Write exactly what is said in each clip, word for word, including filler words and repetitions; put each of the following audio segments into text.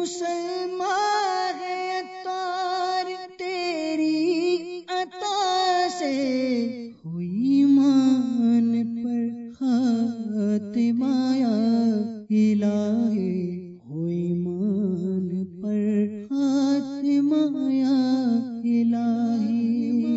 مسلمان ہے اتار تیری عطا سے، ہوئی مان پر خاتمہ یا الہی، ہوئی مان پر خاتمہ یا الہی۔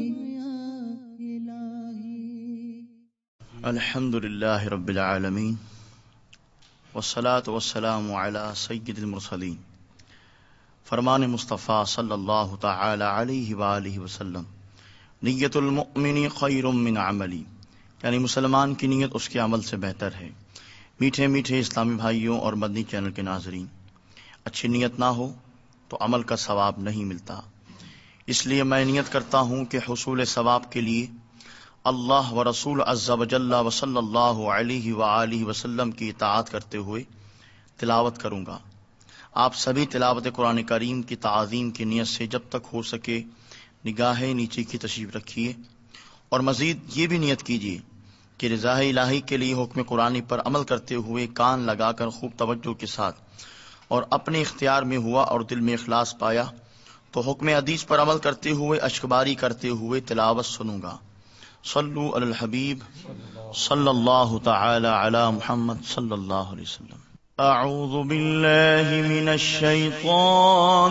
الحمد للہ رب العالمین والصلاة والسلام علی سید المرسلین۔ فرمان مصطفیٰ صلی اللہ تعالی علیہ وآلہ وسلم، نیت المؤمن خیر من عملی، یعنی مسلمان کی نیت اس کے عمل سے بہتر ہے۔ میٹھے میٹھے اسلامی بھائیوں اور مدنی چینل کے ناظرین، اچھی نیت نہ ہو تو عمل کا ثواب نہیں ملتا، اس لیے میں نیت کرتا ہوں کہ حصول ثواب کے لیے اللہ و رسول عز و جل و صلی اللہ علیہ وآلہ وسلم کی اطاعت کرتے ہوئے تلاوت کروں گا۔ آپ سبھی تلاوت قرآن کریم کی تعظیم کی نیت سے جب تک ہو سکے نگاہ نیچے کی تشریف رکھیے، اور مزید یہ بھی نیت کیجیے کہ رضا الہی کے لیے حکم قرآنی پر عمل کرتے ہوئے کان لگا کر خوب توجہ کے ساتھ اور اپنے اختیار میں ہوا اور دل میں اخلاص پایا تو حکم حدیث پر عمل کرتے ہوئے اشکباری کرتے ہوئے تلاوت سنوں گا۔ صلو علی الحبیب صلی اللہ تعالی علی محمد صلی اللہ علیہ وسلم۔ اعوذ باللہ من الشیطان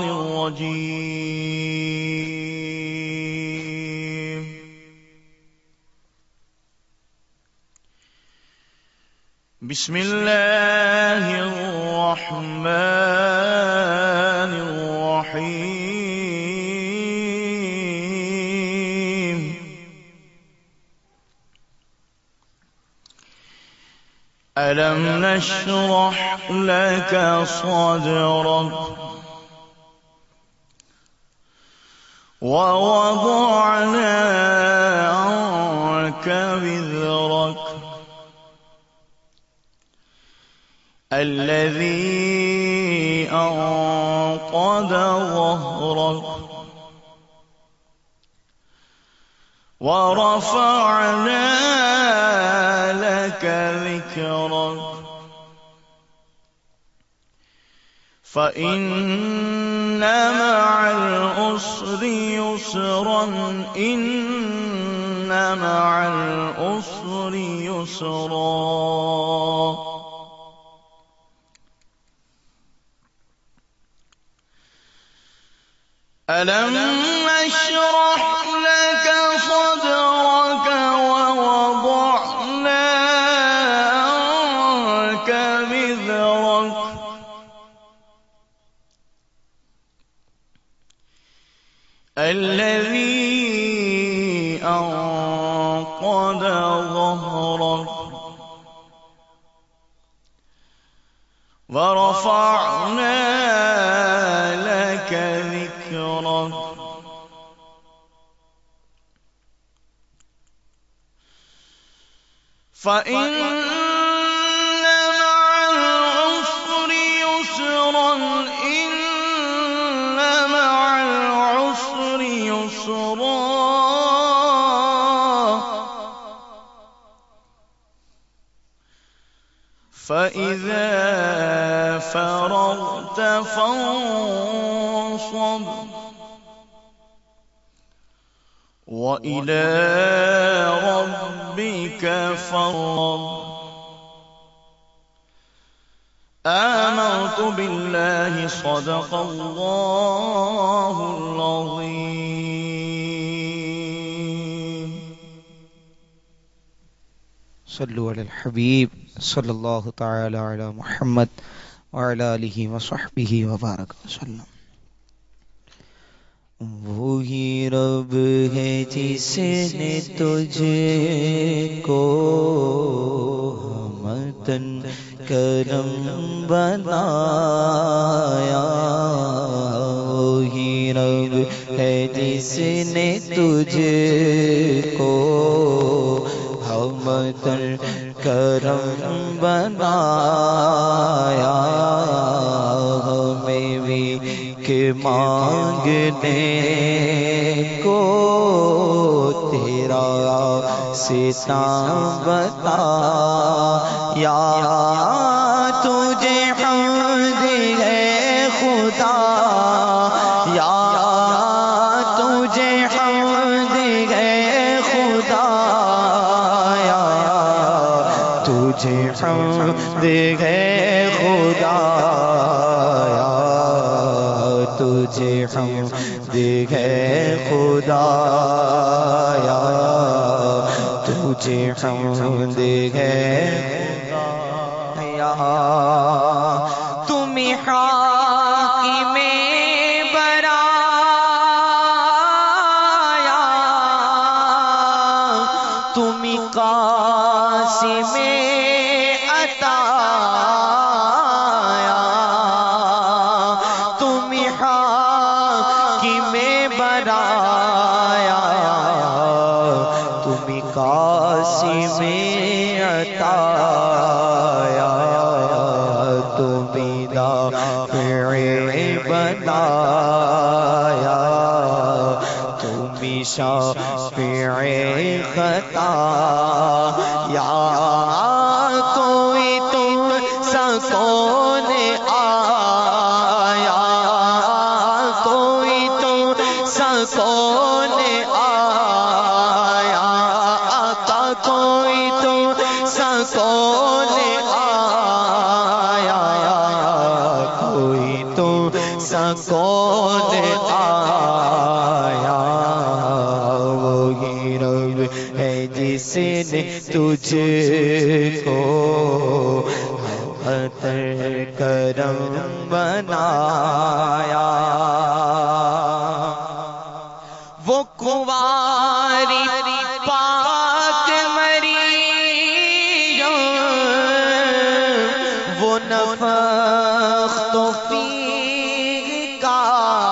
الرجیم، بسم اللہ الرحمن الرحیم، أَلَمْ نَشْرَحْ لَكَ صَدْرَكَ وَوَضَعْنَا عَنكَ وِزْرَكَ الَّذِي أَنقَضَ ظَهْرَكَ وَرَفَعْنَا لَكَ ذِكْرَكَ فَإِنَّ مَعَ الْعُسْرِ يُسْرًا إِنَّ مَعَ الْعُسْرِ يُسْرًا۔ أَلَمْ نَشْرَحْ لَكَ صَدْرَكَ وَوَضَعْنَا عَنكَ وِزْرَكَ الَّذِي أَنقَضَ ظَهْرَكَ وَرَفَعْنَا لَكَ ذِكْرَكَ فَإِنَّ مَعَ الْعُسْرِ يُسْرًا إِنَّ مَعَ الْعُسْرِ يُسْرًا۔ فَإِذَا فَرَغْتَ فَانصَبْ وَإِلَى رَبِّكَ فَارْغَب۔ آمنت بالله صدق الله العظيم۔ صلوا علی الحبیب صلی اللہ تعالی علی محمد وعلی آلہ وصحبہ وبارک وسلم۔ وہی رب ہے جس نے تجھ کو ہمتن کرم بنایا، وہی رب ہے جس نے تجھ کو ہمتن کرم بنایا، ہمیں بھی کہ مانگنے کو تیرا ستم بتا، یا تجھے حمد ہے خدا تجھے حمد ہے خدایا، تجھے حمد ہے خدایا، تجھے حمد ہے خدایا، تم حاکم برایا، تم قاسم عطایا، تم حاکم برایا، تم قاسم عطایا، تم دافع بنایا، تم شافع خطا، یا کوئی تم سا کون آیا، کوئی تم سا کون آیا، آقا کوئی تم سا کون آیا، کوئی تم سا کون آیا، وہی رب ہے جس نے تجھ کو عطر کرم بنایا، وہ کنواری پاک مریم، وہ نفخت فیہ کا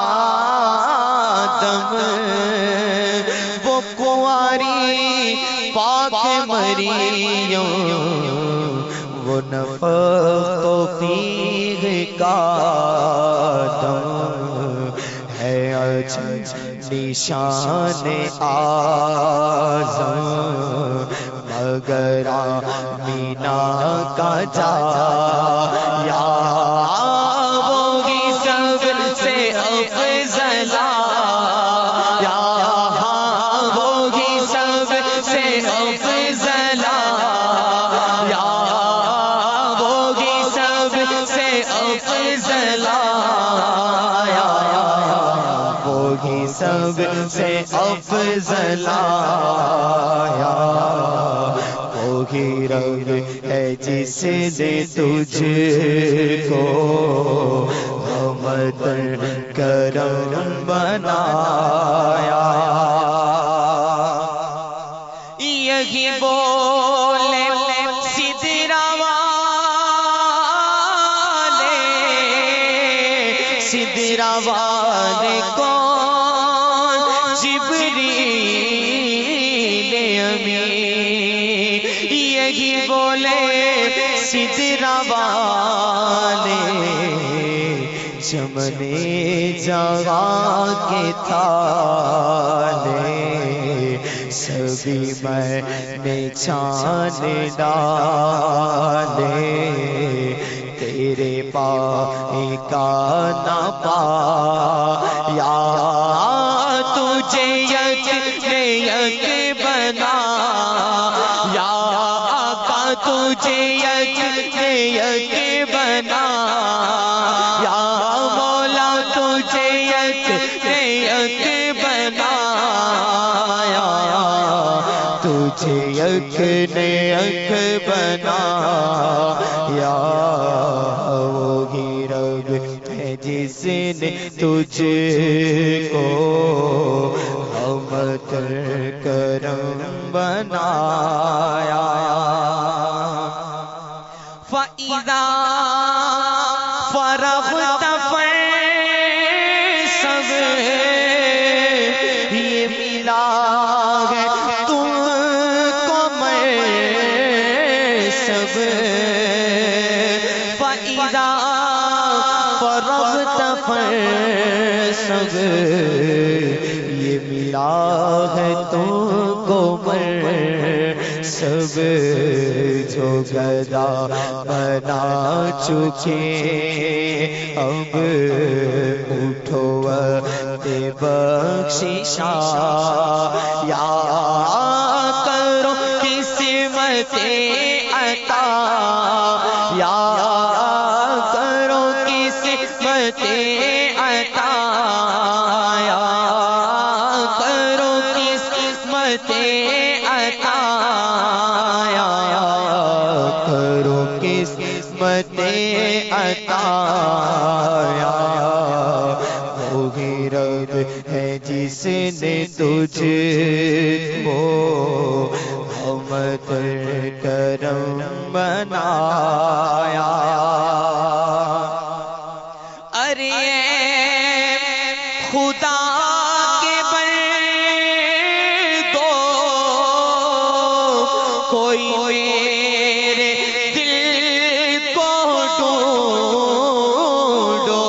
دم، وہ کنواری پاک مریم، وہ نفخت فیہ کا دم، ہے عجب نشان اعظم، مگر آمینہ کا جا، یا وہی سب سے افضل، یا وہی سب سے افضل، یا وہی سب سے افضل، وہی سب سے افضل، وہی رب ہے جس نے تجھ کو رحمت کرم بنایا، یہی بولے سدرا والے، سدرا والے کون؟ جبریل امین، یہی بولے سدرا والے، چمنے جہاں کے تھالے، سبھی میں نے چھان ڈالے، تیرے پائے کا نہ پایا، تجھے یک نے یک بنا، یا آقا تجھے یک نے یک بنا، یا مولا تجھے یک نے یک بنا، تجھے یک نے یک بنا، یا وہی رب ہے جس نے تجھ کو رحمت کرم بنایا، فَإِذَا فرغت فانصب، یہ ملا ہے تم کو منصب، فَإِذَا فرغت فانصب، یہ ملا ہے تم کو منصب، جو گدا بنا چکے اب اٹھو دے بخششا، یا کرو قسمت عطا، قسمتیں عطا کرو، قسمتیں عطا کرو، قسمتیں عطا وہی رب ہے جس نے تجھ کو رحمت کرم بنایا۔ ارے خدا کے بندو کوئی میرے دل کو ڈھونڈو،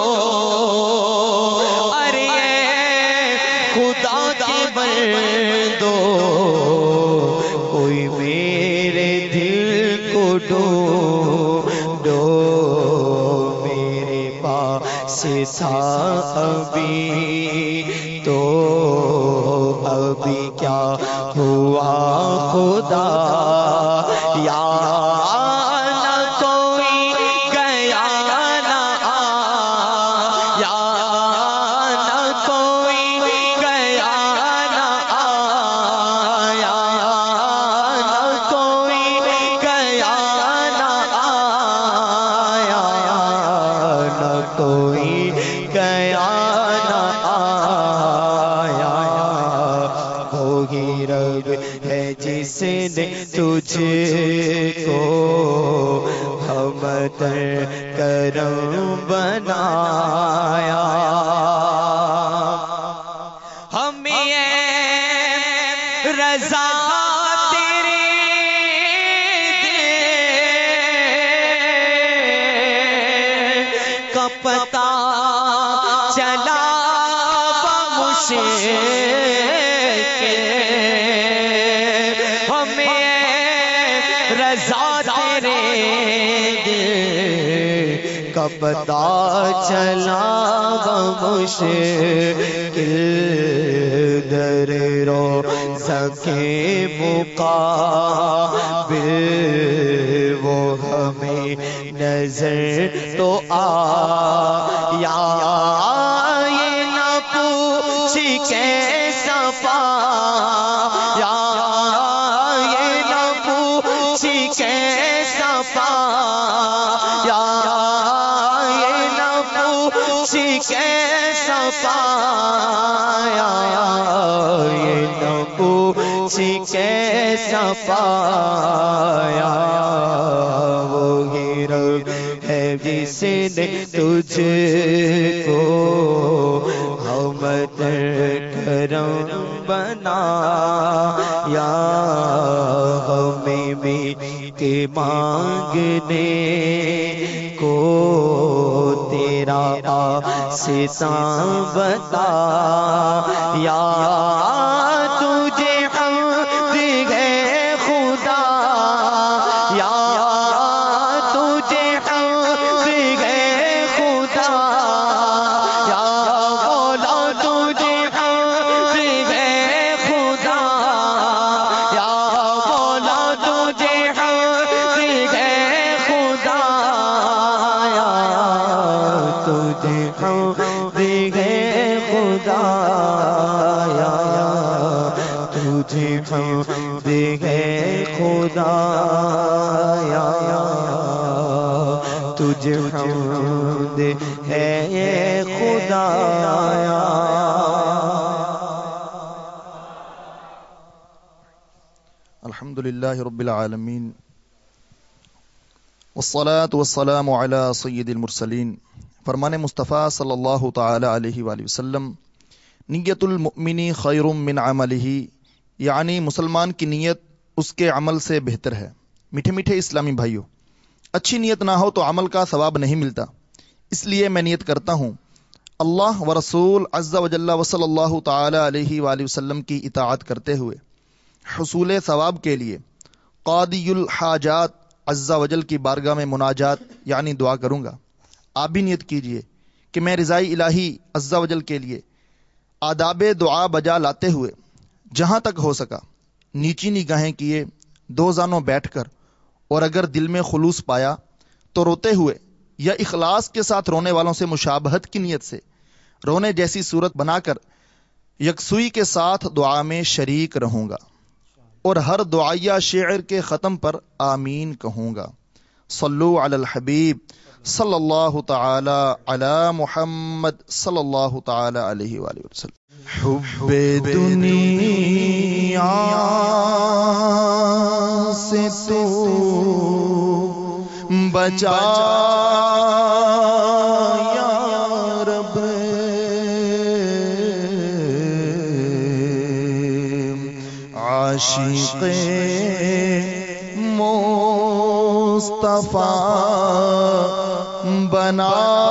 ارے خدا کے بندو کوئی میرے دل کو ڈھونڈو، میرے پاس تھا ابھی تو ابھی کیا ہوا خدا یا نہ کوئی گیا نہ آیا، نہ کوئی گیا نہ آیا، نہ کوئی گیا نہ آیا، نہ کوئی گیا نہ آیا، وہی رب ہے جس نے تجھ کو رحمت کرم بنایا۔ ہمیں رضا تیرے دل کا پتہ چلا بمشکل، ہمیں رضا تیرے دل کا پتہ چلا بمشکل، در روضہ کے مقابل وہ ہمیں نظر تو آیا، یہ نہ پوچھ کیسا پایا، یہ نہ پوچھ کیسا پایا، یہ نہ پوچھ کیسا پایا، یہ نہ پوچھ کیسا پایا، وہی رب ہے جس نے تجھ کو رحمت کرم بنایا، ہمیں بھی کے مانگنے کو تیرا آستاں بتا، یا تجھے حمد ہے خدا، یا تجھے حمد ہے خدا، یا مولا تجھے حمد ہے خدا، یا مولا تجھے حمد ہے خدا، یا تجھے حمد ہے خدا، یا تجھے حمد ہے خدا، یا تجھے حمد ہے خدا۔ الحمد للہ رب العالمین، والصلاة والسلام علی سید المرسلین۔ فرمان مصطفیٰ صلی اللہ تعالی علیہ وآلہ وسلم، نیت المؤمن خیر من عملہ، یعنی مسلمان کی نیت اس کے عمل سے بہتر ہے۔ میٹھے میٹھے اسلامی بھائیوں، اچھی نیت نہ ہو تو عمل کا ثواب نہیں ملتا، اس لیے میں نیت کرتا ہوں اللہ و رسول عز و جل و صلی اللہ تعالی علیہ وآلہ وسلم کی اطاعت کرتے ہوئے حصول ثواب کے لیے قاضی الحاجات عز و جل کی بارگاہ میں مناجات یعنی دعا کروں گا۔ آپ بھی نیت کیجئے کہ میں رضائی الہی عز و جل کے لیے آداب دعا بجا لاتے ہوئے جہاں تک ہو سکا نیچی نگاہیں کیے دو زانوں بیٹھ کر، اور اگر دل میں خلوص پایا تو روتے ہوئے یا اخلاص کے ساتھ رونے والوں سے مشابہت کی نیت سے رونے جیسی صورت بنا کر یکسوئی کے ساتھ دعا میں شریک رہوں گا اور ہر دعائیہ شعر کے ختم پر آمین کہوں گا. صلو علی الحبیب صلی اللہ تعالی علی محمد صلی اللہ تعالی علیہ وآلہ وسلم. حب دنیا سے تو بچا یا رب، عاشق مصطفیٰ بنا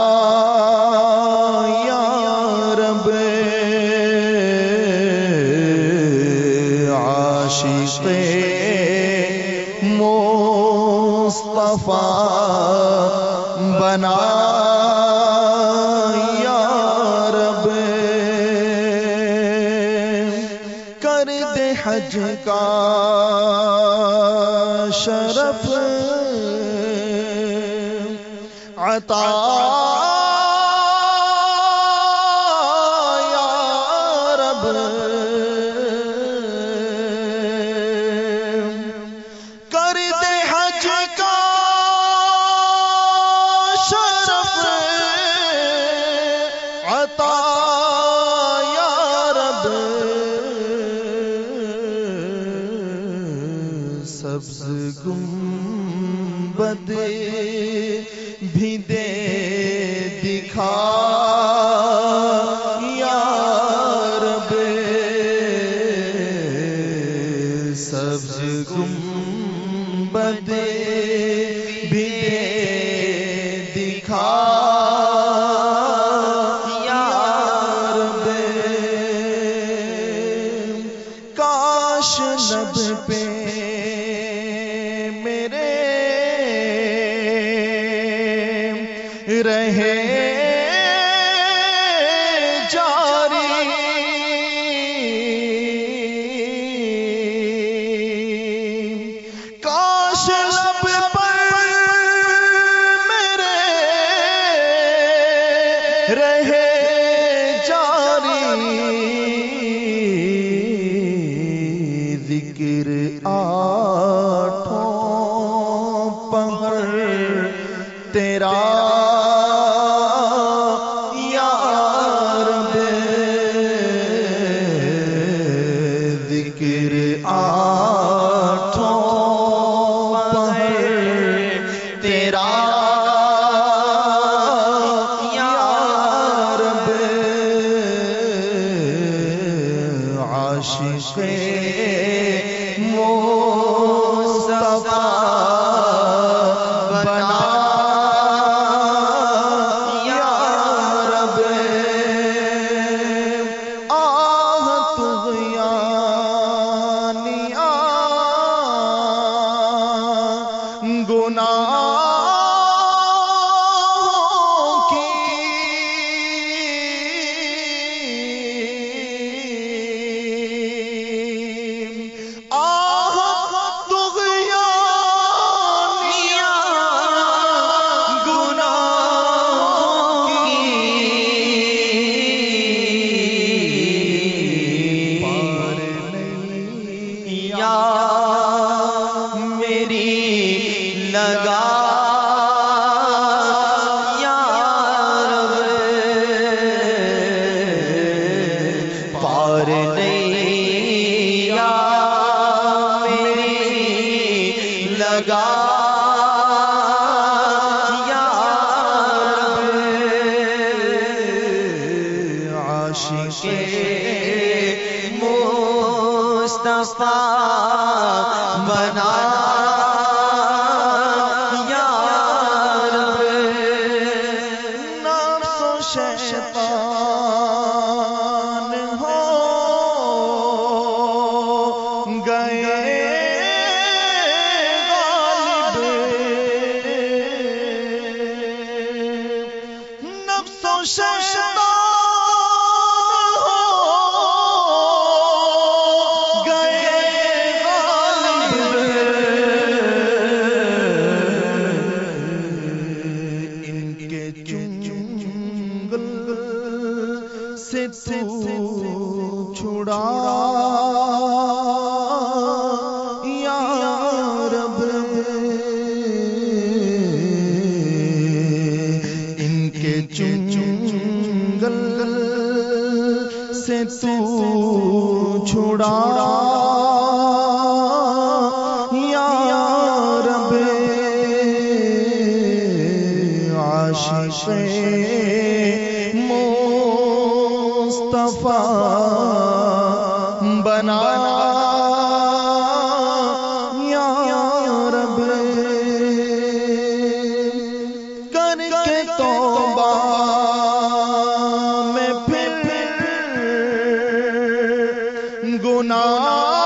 یا رب، عاشق مصطفیٰ بنا یا رب، کر دے حج کا شرف عطا یا رب، کر دے حج کا شرف عطا یا رب، سبز گنبد بھی دے دکھا یا رب، سبز گنبد بھی دے دکھا یا رب، کاش لب پہ میرے رہے جاری کاش لب پر میرے رہے جاری ذکر آٹھوں پہر تیرا عاشق مصطفیٰ بنا یا رب، آہ طغیانیاں گناہوں کی عاشق مصطفیٰ بنا یا رب، نفس و شیطان ہو گئے غالب، نفس و شیطان سے تو چھڑا یا رب ان کے چنگل سے تو چھڑا یا رب عاشق مصطفیٰ بنا یا رب کر کے توبہ میں پھر گناہ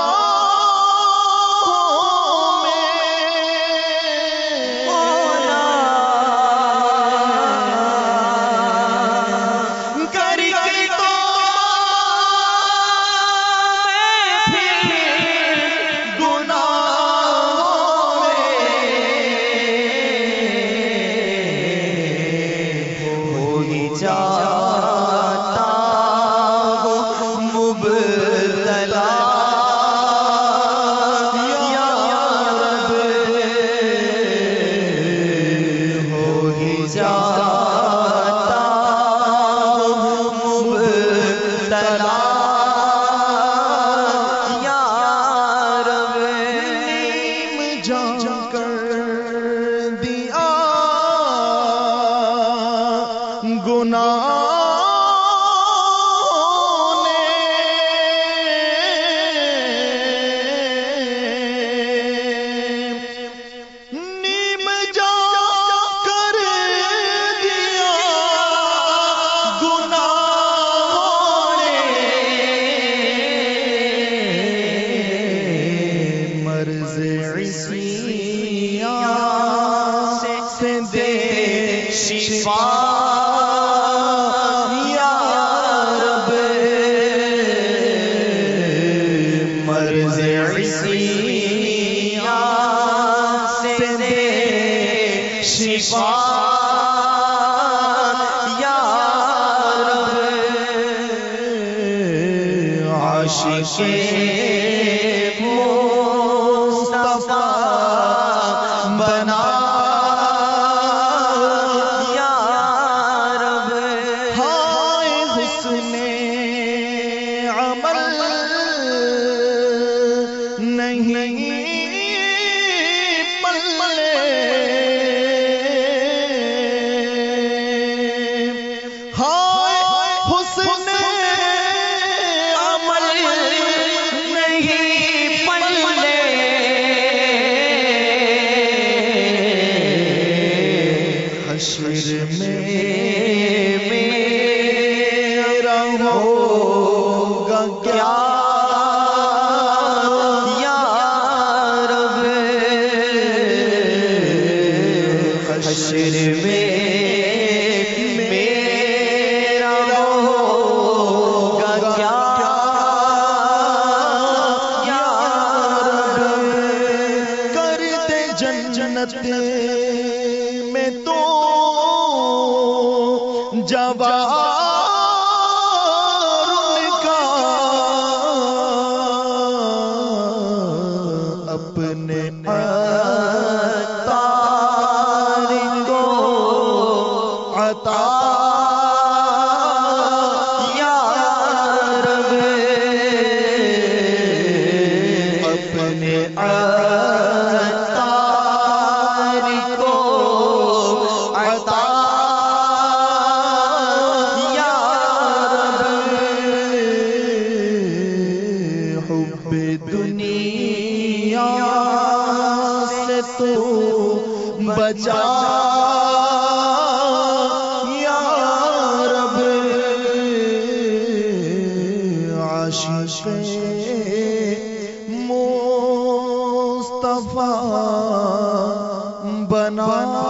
میں تو جوار کا اپنے عطار کو عطا یا رب اپنے بچا یا رب عاشق مصطفیٰ بنا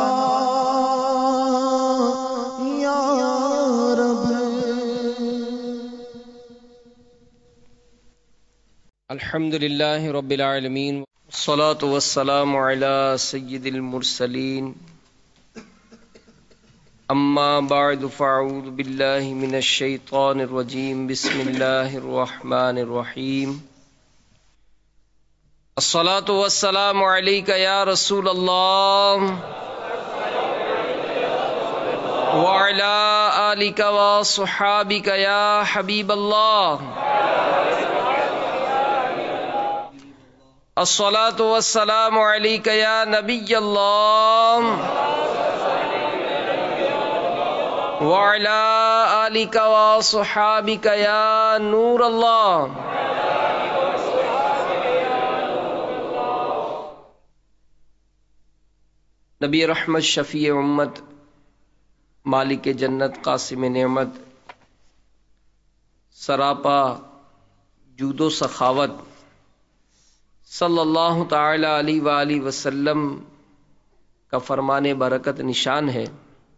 یا رب. الحمدللہ رب العالمین والصلاة والسلام علی سید المرسلین اما بعد فاعوذ باللہ من الشیطان الرجیم بسم اللہ الرحمن الرحیم الصلاة والسلام علیک یا رسول اللہ وعلی آلک وصحابک یا حبیب اللہ الصلاة والسلام علیک یا نبی اللہ وعلی آلک وصحابک یا نور اللہ. نبی رحمت، شفیع امت، مالک جنت، قاسم نعمت، سراپا جود و سخاوت صلی اللہ تعالی علیہ وآلہ وسلم کا فرمان برکت نشان ہے،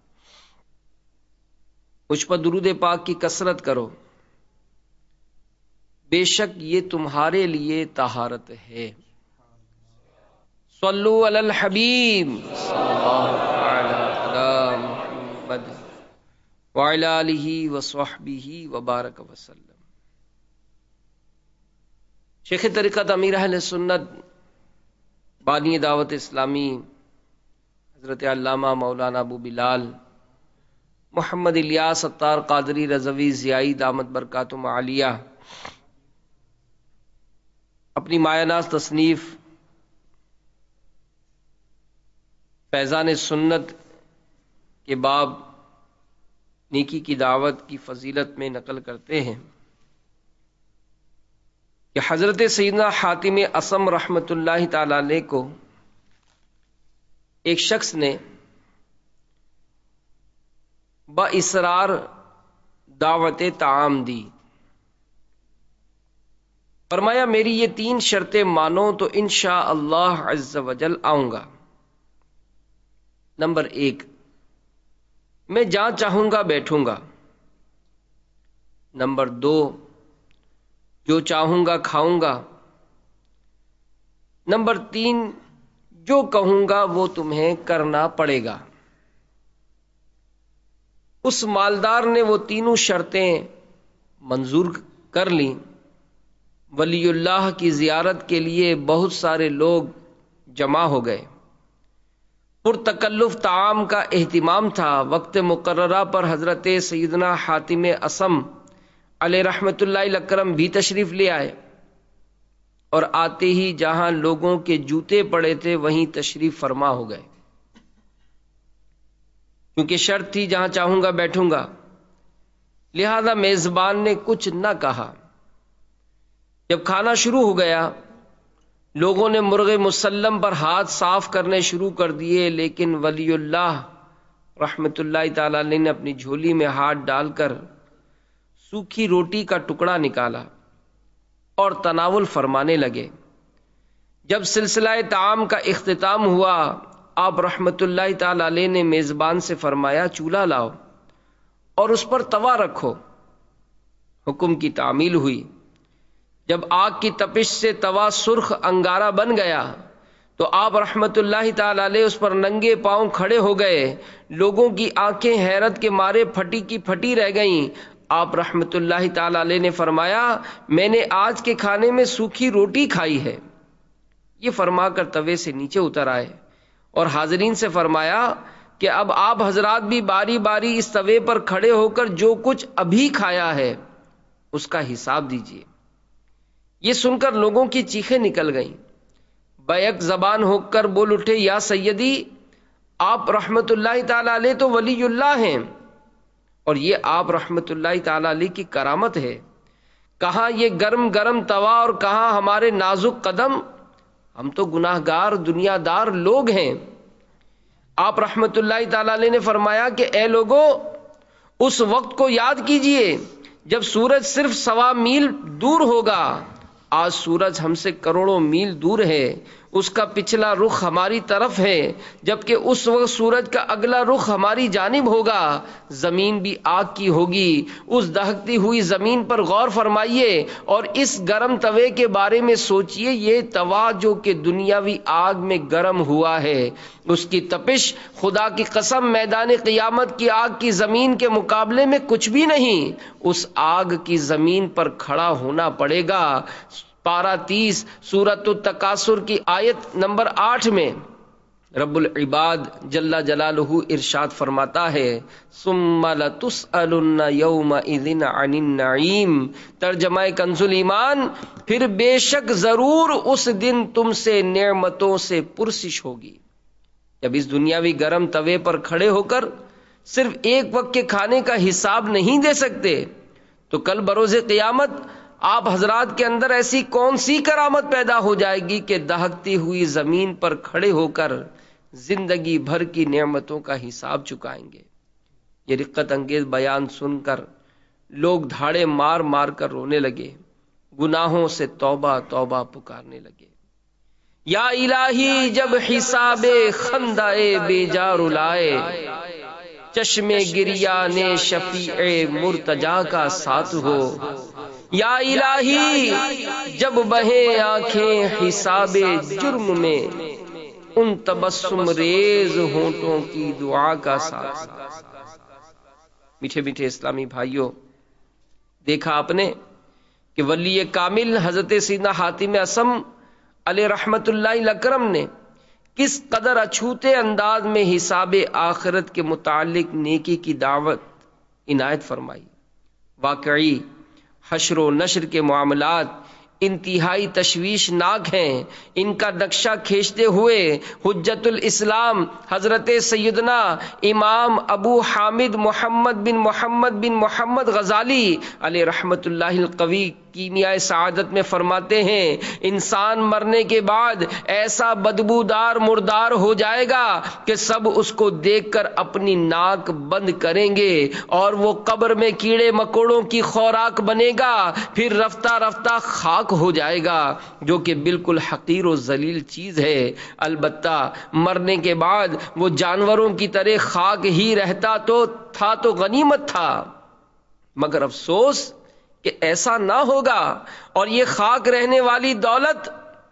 مجھ پر درود پاک کی کثرت کرو، بے شک یہ تمہارے لیے طہارت ہے. صلو علی الحبیب صلی اللہ تعالی علی محمد وعلی آلہ وصحبہ وبارک وسلم. شیخ طریقت امیر اہل سنت بانی دعوت اسلامی حضرت علامہ مولانا ابو بلال محمد الیاس ستار قادری رضوی ضیائی دامت برکاتہم عالیہ اپنی مایہ ناز تصنیف فیضان سنت کے باب نیکی کی دعوت کی فضیلت میں نقل کرتے ہیں کہ حضرت سیدنا حاتم اصم رحمت اللہ تعالی علیہ کو ایک شخص نے با اصرار دعوت طعام دی. فرمایا میری یہ تین شرطیں مانو تو انشاء اللہ عز وجل آؤں گا. نمبر ایک، میں جہاں چاہوں گا بیٹھوں گا. نمبر دو، جو چاہوں گا کھاؤں گا. نمبر تین، جو کہوں گا وہ تمہیں کرنا پڑے گا. اس مالدار نے وہ تینوں شرطیں منظور کر لیں. ولی اللہ کی زیارت کے لیے بہت سارے لوگ جمع ہو گئے. پرتکلف طعام کا اہتمام تھا. وقت مقررہ پر حضرت سیدنا حاتم اصم علیہ رحمت اللہ الاکرم بھی تشریف لے آئے اور آتے ہی جہاں لوگوں کے جوتے پڑے تھے وہیں تشریف فرما ہو گئے. کیونکہ شرط تھی جہاں چاہوں گا بیٹھوں گا، لہذا میزبان نے کچھ نہ کہا. جب کھانا شروع ہو گیا لوگوں نے مرغ مسلم پر ہاتھ صاف کرنے شروع کر دیے، لیکن ولی اللہ رحمت اللہ تعالی علیہ نے اپنی جھولی میں ہاتھ ڈال کر سوکھی روٹی کا ٹکڑا نکالا اور تناول فرمانے لگے. جب سلسلہ طعام کا اختتام ہوا آپ رحمت اللہ تعالی علیہ نے میزبان سے فرمایا چولہا لاؤ اور اس پر توا رکھو. حکم کی تعمیل ہوئی. جب آگ کی تپش سے توا سرخ انگارہ بن گیا تو آپ رحمت اللہ تعالی علیہ اس پر ننگے پاؤں کھڑے ہو گئے. لوگوں کی آنکھیں حیرت کے مارے پھٹی کی پھٹی رہ گئیں. آپ رحمت اللہ تعالی علیہ نے فرمایا میں نے آج کے کھانے میں سوکھی روٹی کھائی ہے. یہ فرما کر توے سے نیچے اتر آئے اور حاضرین سے فرمایا کہ اب آپ حضرات بھی باری باری اس توے پر کھڑے ہو کر جو کچھ ابھی کھایا ہے اس کا حساب دیجیے. یہ سن کر لوگوں کی چیخیں نکل گئیں. بیک زبان ہو کر بول اٹھے یا سیدی، آپ رحمت اللہ تعالی علیہ تو ولی اللہ ہیں اور یہ آپ رحمت اللہ تعالی علیہ کی کرامت ہے. کہاں یہ گرم گرم توا اور کہاں ہمارے نازک قدم، ہم تو گناہ گار دنیا دار لوگ ہیں. آپ رحمت اللہ تعالی علیہ نے فرمایا کہ اے لوگوں، اس وقت کو یاد کیجئے جب سورج صرف سوا میل دور ہوگا. آج سورج ہم سے کروڑوں میل دور ہے. اس کا پچھلا رخ ہماری طرف ہے، جبکہ اس وقت سورج کا اگلا رخ ہماری جانب ہوگا۔ زمین بھی آگ کی ہوگی، اس دہکتی ہوئی زمین پر غور فرمائیے اور اس گرم توے کے بارے میں سوچئے۔ یہ توا جو کہ دنیاوی آگ میں گرم ہوا ہے، اس کی تپش خدا کی قسم میدان قیامت کی آگ کی زمین کے مقابلے میں کچھ بھی نہیں۔ اس آگ کی زمین پر کھڑا ہونا پڑے گا۔ پارہ تیس سورۃ التکاثر کی آیت نمبر آٹھ میں رب العباد جل جلالہ ارشاد فرماتا ہے، ثم لتسألن یومئذ عن النعیم۔ ترجمہ کنز ایمان، پھر بے شک ضرور اس دن تم سے نعمتوں سے پرسش ہوگی۔ جب اس دنیاوی گرم توے پر کھڑے ہو کر صرف ایک وقت کے کھانے کا حساب نہیں دے سکتے، تو کل بروز قیامت آپ حضرات کے اندر ایسی کون سی کرامت پیدا ہو جائے گی کہ دہکتی ہوئی زمین پر کھڑے ہو کر زندگی بھر کی نعمتوں کا حساب چکائیں گے۔ یہ رقت انگیز بیان سن کر لوگ دھاڑے مار مار کر رونے لگے، گناہوں سے توبہ توبہ پکارنے لگے۔ یا الہی جب حساب خندہ بے جار لائے، چشم گریا نے شفیع مرتجا کا ساتھ ہو۔ یا الہی جب بہے آنکھیں حساب جرم میں، ان تبسم ریز ہونٹوں کی دعا کا ساتھ۔ میٹھے میٹھے اسلامی بھائیوں، دیکھا آپ نے کہ ولی کامل حضرت سیدنا حاتم اصم علیہ رحمت اللہ الاکرم نے کس قدر اچھوتے انداز میں حساب آخرت کے متعلق نیکی کی دعوت عنایت فرمائی۔ واقعی حشر و نشر کے معاملات انتہائی تشویشناک ہیں۔ ان کا نقشہ کھینچتے ہوئے حجت الاسلام حضرت سیدنا امام ابو حامد محمد بن محمد بن محمد غزالی علیہ رحمت اللہ القوی کیمیاء سعادت میں فرماتے ہیں، انسان مرنے کے بعد ایسا بدبودار مردار ہو جائے گا کہ سب اس کو دیکھ کر اپنی ناک بند کریں گے، اور وہ قبر میں کیڑے مکوڑوں کی خوراک بنے گا، پھر رفتہ رفتہ خاک ہو جائے گا، جو کہ بالکل حقیر و ذلیل چیز ہے۔ البتہ مرنے کے بعد وہ جانوروں کی طرح خاک ہی رہتا تو تھا تو غنیمت تھا، مگر افسوس کہ ایسا نہ ہوگا، اور یہ خاک رہنے والی دولت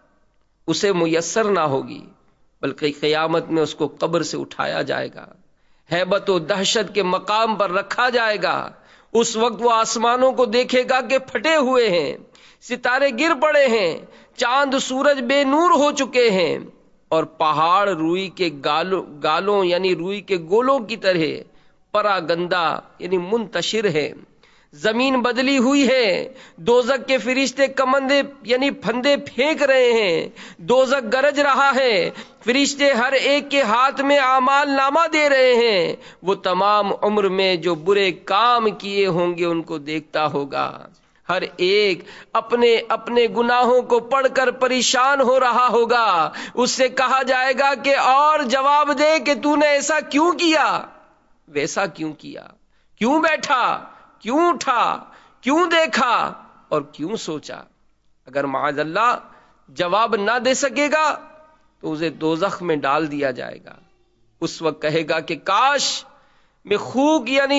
اسے میسر نہ ہوگی، بلکہ قیامت میں اس کو قبر سے اٹھایا جائے گا، ہیبت و دہشت کے مقام پر رکھا جائے گا۔ اس وقت وہ آسمانوں کو دیکھے گا کہ پھٹے ہوئے ہیں، ستارے گر پڑے ہیں، چاند سورج بے نور ہو چکے ہیں، اور پہاڑ روئی کے گالوں گالوں یعنی روئی کے گولوں کی طرح پرا گندہ یعنی منتشر ہے۔ زمین بدلی ہوئی ہے، دوزخ کے فرشتے کمندے یعنی پھندے پھینک رہے ہیں، دوزخ گرج رہا ہے، فرشتے ہر ایک کے ہاتھ میں اعمال نامہ دے رہے ہیں۔ وہ تمام عمر میں جو برے کام کیے ہوں گے ان کو دیکھتا ہوگا، ہر ایک اپنے اپنے گناہوں کو پڑھ کر پریشان ہو رہا ہوگا۔ اس سے کہا جائے گا کہ اور جواب دے کہ تو نے ایسا کیوں کیا، ویسا کیوں کیا، کیوں بیٹھا، کیوں اٹھا، کیوں دیکھا اور کیوں سوچا۔ اگر معاذ اللہ جواب نہ دے سکے گا تو اسے دوزخ میں ڈال دیا جائے گا۔ اس وقت کہے گا کہ کاش میں خوک یعنی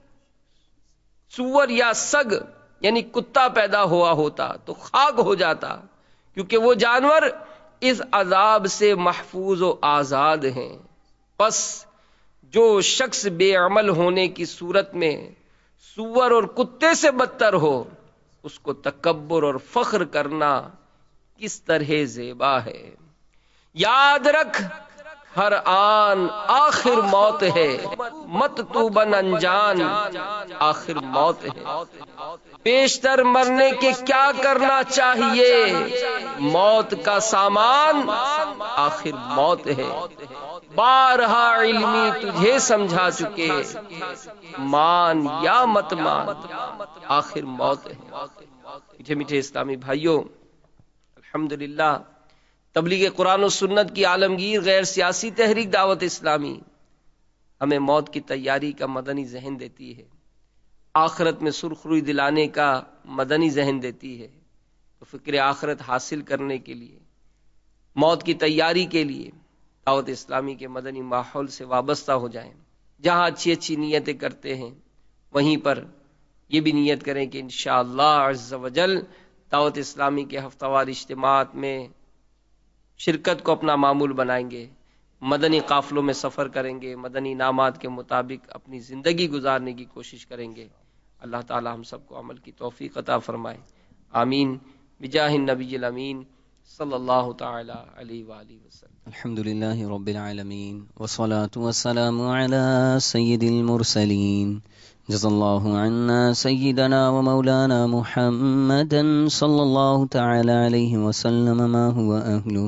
سور یا سگ یعنی کتا پیدا ہوا ہوتا تو خاک ہو جاتا، کیونکہ وہ جانور اس عذاب سے محفوظ و آزاد ہیں۔ پس جو شخص بے عمل ہونے کی صورت میں سور اور کتے سے بدتر ہو، اس کو تکبر اور فخر کرنا کس طرح زیبا ہے۔ یاد رکھ ہر آن آخر موت ہے، مت تو بن انجان آخر موت ہے۔ بیشتر مرنے کے کیا کرنا چاہیے، موت کا سامان آخر موت ہے۔ بارہا علمی تجھے سمجھا چکے، مان یا مت مان آخر موت ہے۔ میٹھے میٹھے اسلامی بھائیوں، الحمدللہ تبلیغ قرآن و سنت کی عالمگیر غیر سیاسی تحریک دعوت اسلامی ہمیں موت کی تیاری کا مدنی ذہن دیتی ہے، آخرت میں سرخ روئی دلانے کا مدنی ذہن دیتی ہے۔ تو فکر آخرت حاصل کرنے کے لیے موت کی تیاری کے لیے دعوت اسلامی کے مدنی ماحول سے وابستہ ہو جائیں. جہاں اچھی اچھی نیتیں کرتے ہیں وہیں پر یہ بھی نیت کریں کہ انشاءاللہ عز و جل دعوت اسلامی کے ہفتہ وار اجتماعات میں شرکت کو اپنا معمول بنائیں گے، مدنی قافلوں میں سفر کریں گے، مدنی انعامات کے مطابق اپنی زندگی گزارنے کی کوشش کریں گے. اللہ تعالی ہم سب کو عمل کی توفیق عطا فرمائے. آمین بجاہ النبی الامین صلی اللہ تعالی علیہ وآلہ وسلم. الحمد للہ رب العالمین والصلاة والسلام على سید المرسلین. جزا اللہ عنا سیدنا و مولانا محمدا صلی اللہ تعالی علیہ وسلم ما هو اہلہ.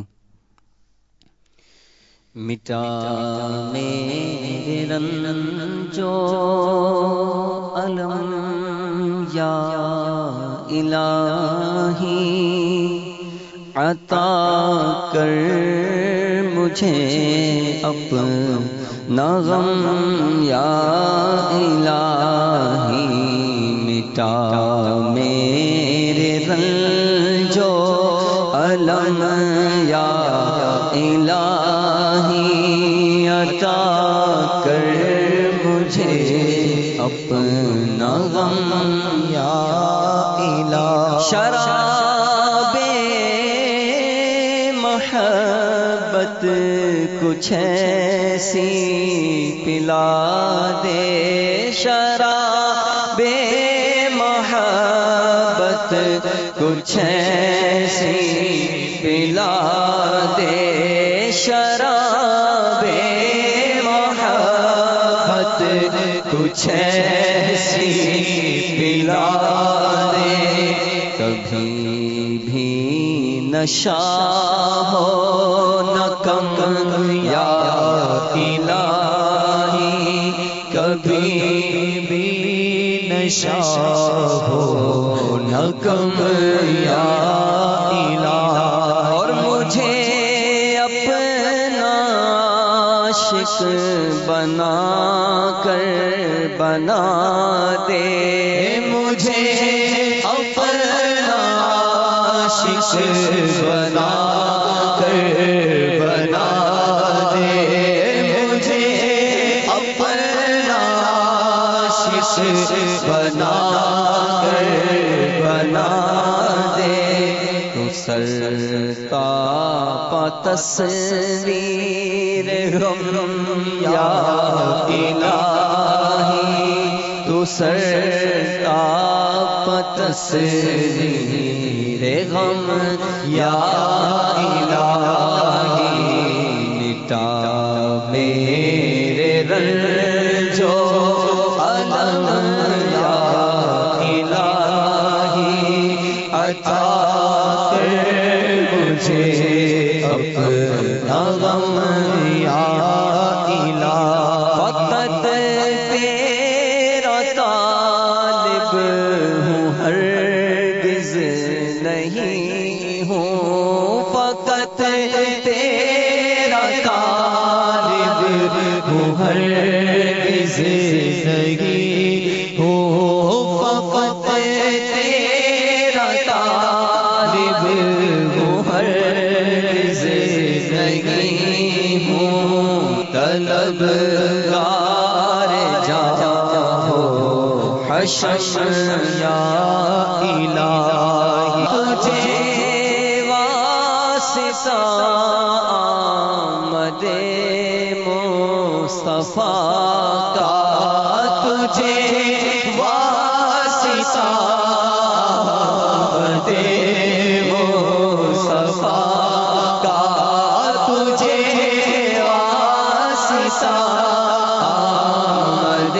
مٹا میرے رنجو علم یا الہی، عطا کر مجھے اپنا غم یا الہی. مٹا میرے رنجو علم یا الہی، عطا کر مجھے اپنا غم یا الہی. شراب محبت کچھ ایسی پلا دے، شراب محبت کچھ ایسی پلا دے، شراب محبت کچھ ایسی پلا دے. کبھی بھی نشہ ہو نہ کم یا الہی، کبھی بھی نشہ ہو نہ کم یا الہی. اور مجھے اپنا عاشق بنا کر بنا دے، مجھے اپنا عاشق بنا کر بنا دے، مجھے اپنا عاشق بنا کر بنا دے. تو سرتاپا تصویر غم یا الہی، تو سرتاپا تصویر غم یا الہی. مٹا میرے رنجو علم یا الہی، عطا کر مجھے اپنا غم یا الہی. فقط تیرا طالب ہوں ہرگز نہیں ہوں، فقط تیرا طالب ہوں ہرگز نہیں ہوں، فقط تیرا طالب ہوں ہرگز نہیں ہوں. طلبگار جا ہو حشر یا الہی، تجھے واسطہ آمد مصطفیٰ کا، تجھے واسطہ آمد مصطفیٰ کا، تجھے واسطہ آمد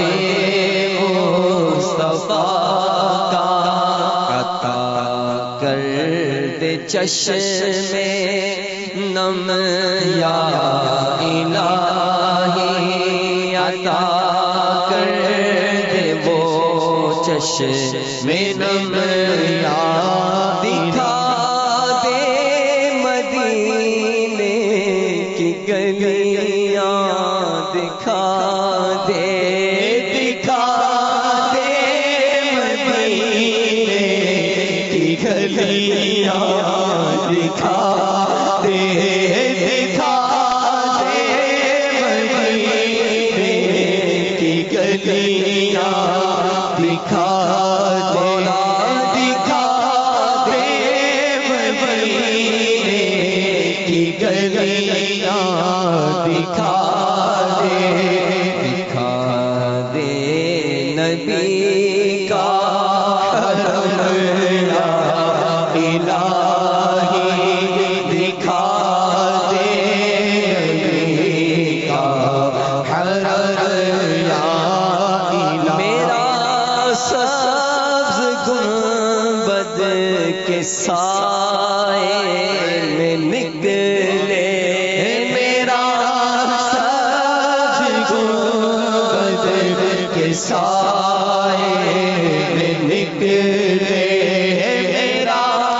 مصطفیٰ کا. عطا کر دے چشم نم یا الہی، عطا کر دے وہ چشم نم یا. دکھا دے مدینے کی گلیاں، دکھا دے دکھا دے مدینے کی گلیاں، دکھا دے کے سائے میں نکلے میرا سبز گنبد کے سائے میں نکلے میرا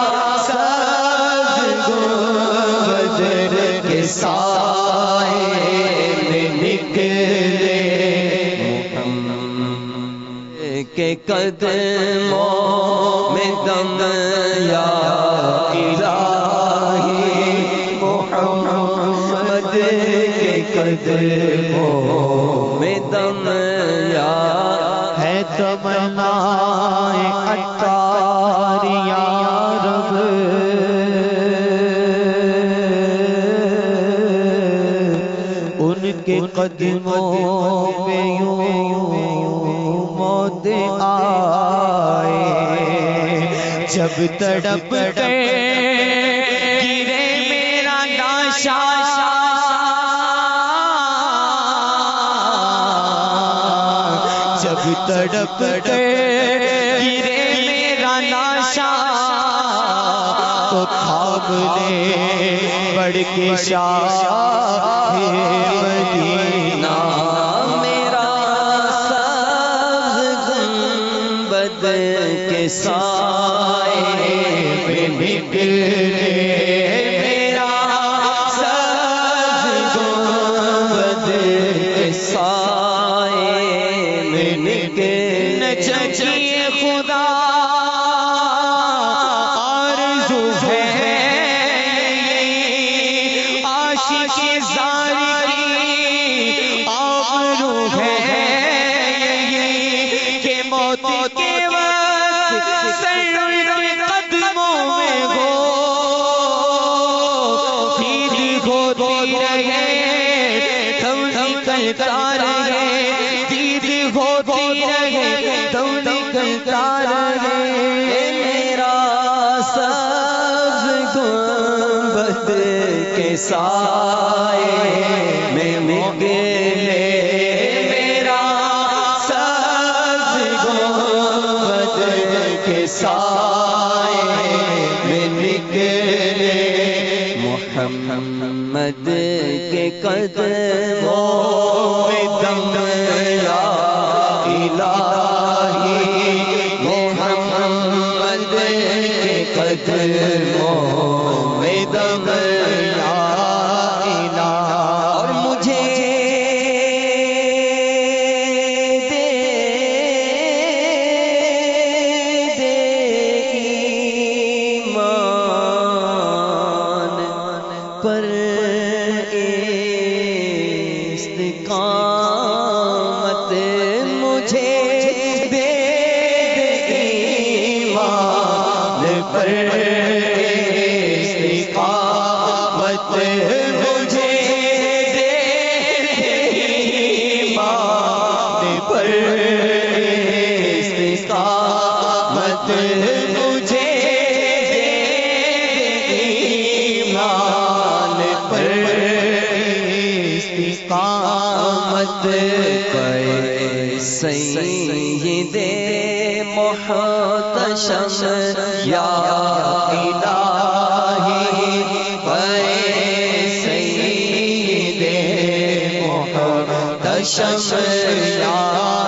سبز گنبد کے سائے میں نکلے کے قدموں میں دم یا الہی محمد کے قدموں میں دم یا ہے تمنا عطار یا رب ان کے قدموں میں یوں موت آئے جب تڑپ گئے گرے میرا ناشا جب تڑپ گئے گرے میرا ناشا تو تھام لے بڑھ کے شاہ مدینہ کے سائے میں نکلے میرا سبز گنبد کے سائے میں نکلے چچی خدا آرزو ہے عاشق زاری آبرو ہے کہ موت کے سائے میں نکلے میرا سبز گنبد کے سائے میں نکلے محمد کے قدموں میں دم یا الہی محمد کے قدموں میں دم سید محتشم یا الہی اے سید محتشم یا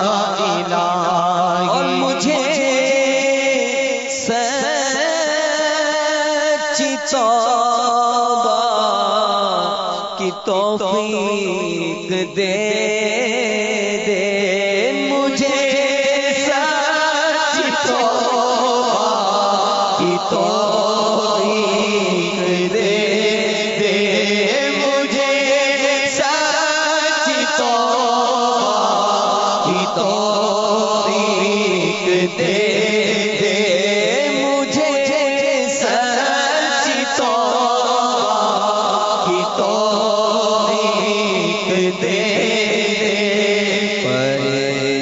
الہی اور مجھے سچی توبہ کی توفیق دے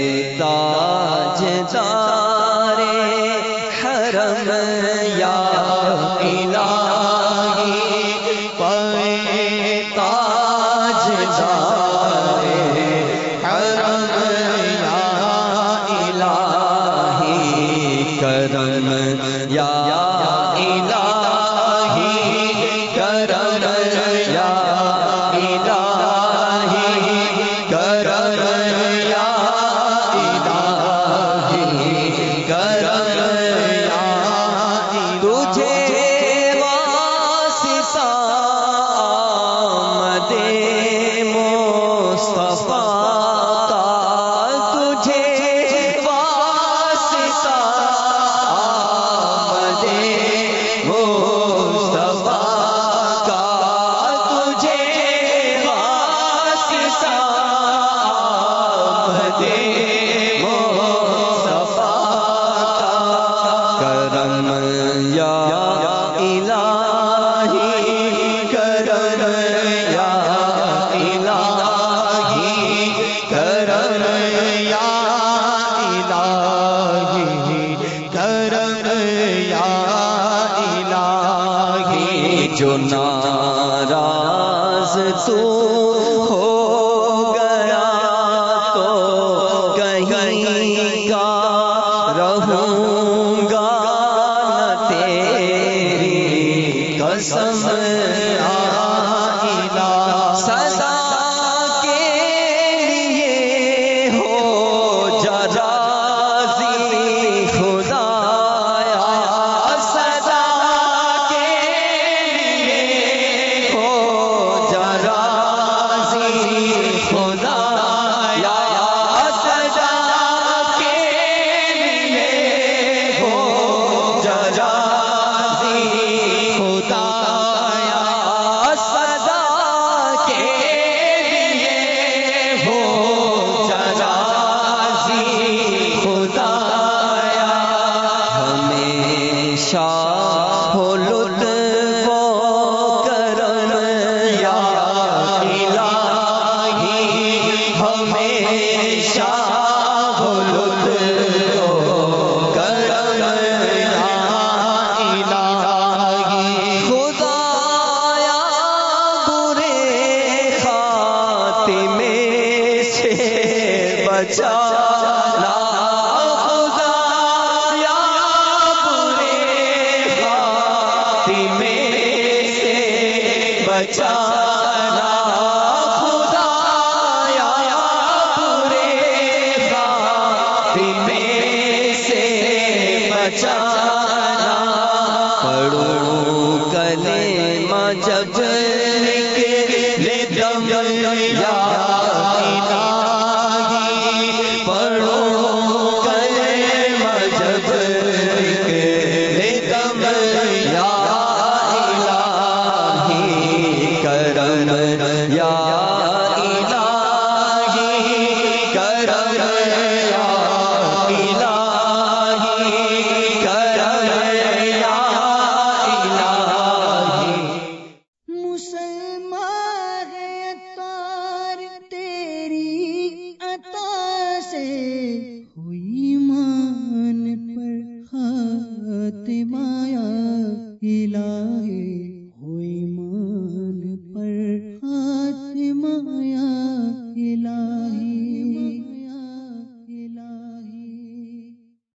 تاجدار حرم یا جو ناراض تو ہو گیا تو کہیں کا رہوں گا نہ تیری قسم سزا کے لیے ہو جا راضی خدایا سزا کے لیے ہو جا راضی خدایا سزا کے لیے ہو جا راضی خدایا سزا کے لیے ہو جا راضی خدایا ہمیشہ ہو لطف و کرم یا الہی ہمیشہ ہو لطف و کرم یا الہی خدایا برے خاتمے سے بچانا خدایا برے خاتمے سے بچانا خدایا برے خاتمے سے بچانا پڑھوں کلمہ جب نکلے دم یا الہی پڑھوں کلمہ جب نکلے دم یا الہی کرم یا الہی کرم یا الہی کرم یا الہی مسلمان ہے اتار تیری عطا سے ہوئی مان پر خاتمہ یا الہی ہوئی مان پر